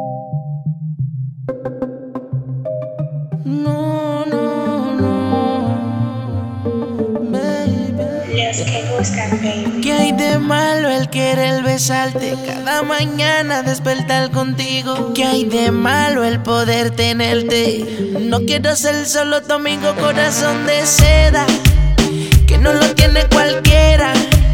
No, no, no, baby. Los que buscan, baby. ¿Qué hay de malo el querer besarte cada mañana despertar contigo? ¿Qué hay de malo el poder tenerte? No quiero ser solo tu amigo, corazón de seda, que no lo tiene cualquiera.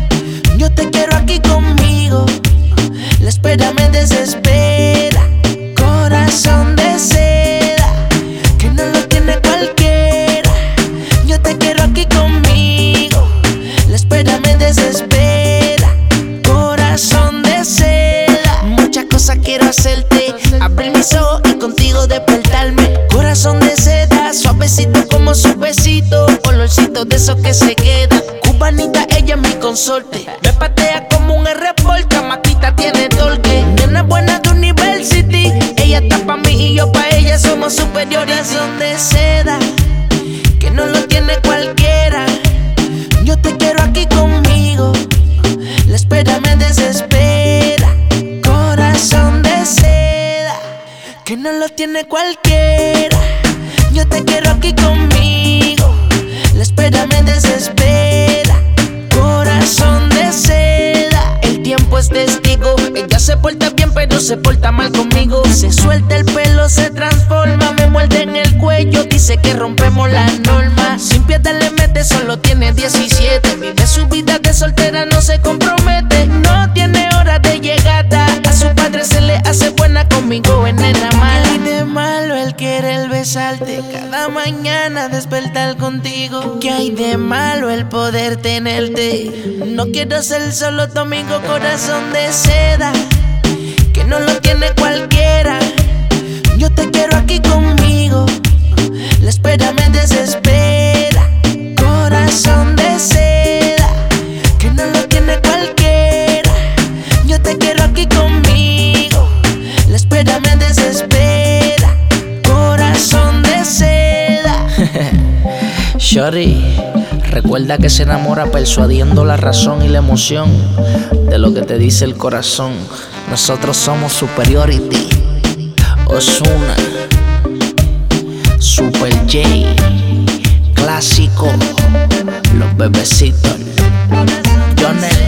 Yo te quiero aquí conmigo, la espera me desespera. Corazón de seda, que no lo tiene cualquiera. Yo te quiero aquí conmigo, la espera me desespera. Corazón de seda, muchas cosas quiero hacerte, abrir mis ojos y contigo despertarme. Corazón de seda, suavecito como su besito, olorcito de esos que se quedan. Cubanita, ella es mi consorte, me patea como un R-Porta, maquita tiene torque. Nena buena de University, ella está pa' mí y yo pa' ella, somos superiores. Son de seda, que no lo tiene cualquiera. Yo te quiero aquí conmigo, la espera me desespera. Corazón de seda, que no lo tiene cualquiera. Yo te quiero aquí conmigo, la espera me desespera. Corazón de seda, el tiempo es testigo. Ella se porta bien pero se porta mal conmigo. Se suelta el pelo, se transforma, me muerde en el cuello, dice que rompemos las normas. Sin piedad le mete, solo tiene 17. Vive su vida de soltera, no se compromete. No tiene hora de llegada, a su padre se le hace buena, conmigo es nena mala. ¿Qué hay de malo el querer besarte cada mañana despertar contigo? ¿Qué hay de malo el poder tenerte? No quiero ser solo tu amigo, corazón de seda, que no lo tiene cualquiera. Yo te quiero aquí conmigo, la espera me desespera. Corazón de seda, que no lo tiene cualquiera. Yo te quiero aquí conmigo, la espera me desespera. Corazón de seda. Shorty, recuerda que se enamora persuadiendo la razón y la emoción de lo que te dice el corazón. Nosotros somos Superiority, Ozuna, Super J, Clásico, Los Bebecitos, Jonel,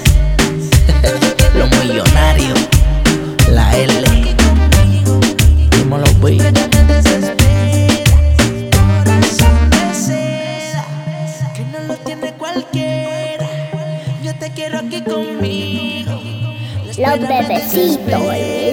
Los Millonarios, la L, dímelo, B. Que no lo tiene cualquiera. Yo te quiero aquí conmigo. Los Bebecitos.